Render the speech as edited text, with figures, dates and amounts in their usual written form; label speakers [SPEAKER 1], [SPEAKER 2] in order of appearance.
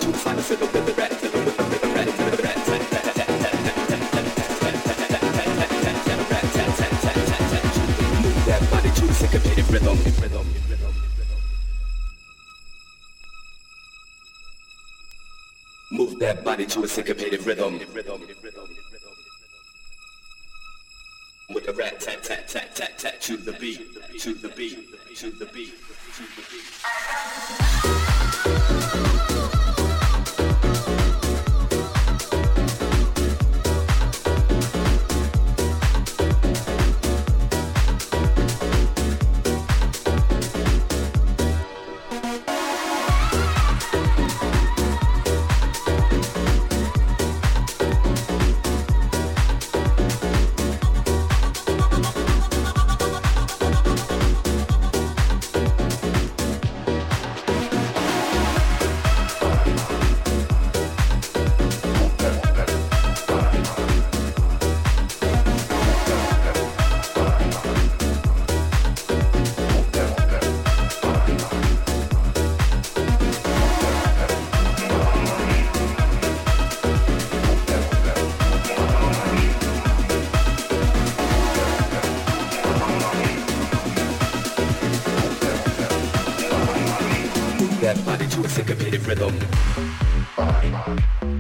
[SPEAKER 1] Move that body to a syncopated rhythm. With a rat tat tat tat tat tat to the beat, to the beat, to the beat, to the beat. That body to a syncopated rhythm.